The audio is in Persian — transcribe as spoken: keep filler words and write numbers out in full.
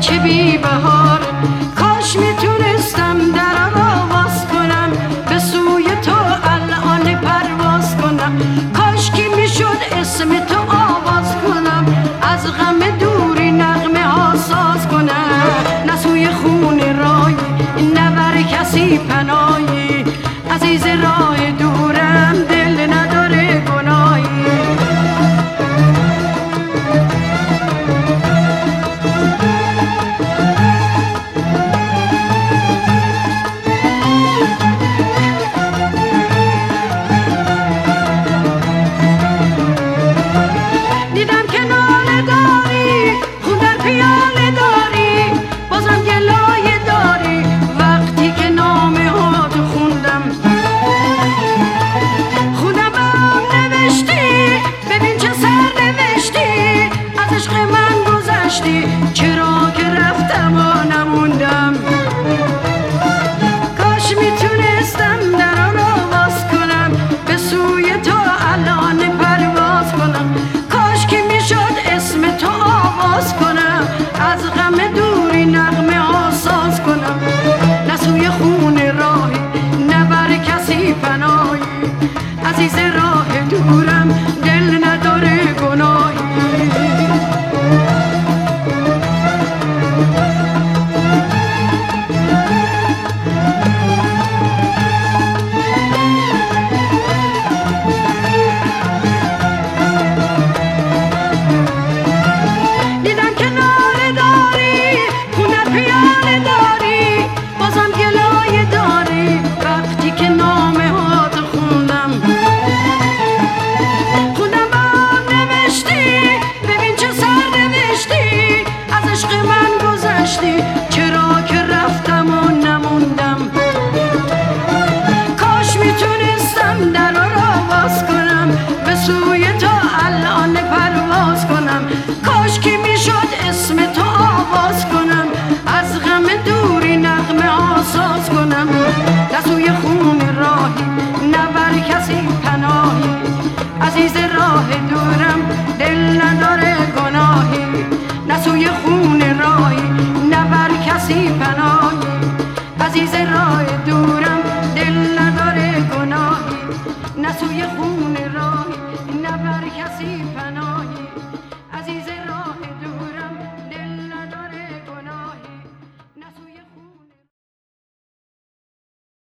چه بی بهار. کاش میتونستم در آواز کنم به سوی تو الان پرواز کنم. کاش که میشد اسم تو آواز کنم از غم دوری نغمه ها ساز کنم. نه سوی خون رای نه بر کسی پناهی عزیز راه دورم دل نداره گناهی. دیدم که ناله داری خون در پیاله داری بازم گلایه داری وقتی که نامه ها تو خوندم. خودم هم نوشتی ببین چه سر نوشتی از عشق من گذشتی. چه